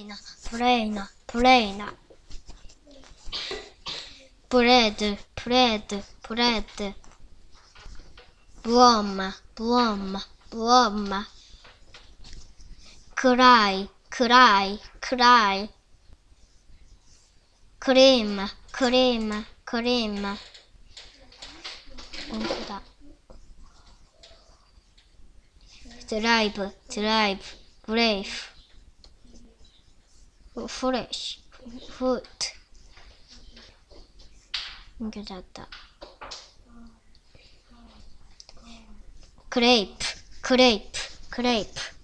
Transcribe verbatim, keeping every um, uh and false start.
ナ、トレイナ、トレイナ。ブレード、ブレード、ブレード。ブロンマ、ブロンマ、ブロンマ。暗い、暗い、暗い。クリーム、クリーム、クリーム。本当だ。ドライブ、ドライブ、ブレイフ。フレッシュ、フート。抜けちゃった。クレープ、クレープ、クレープ。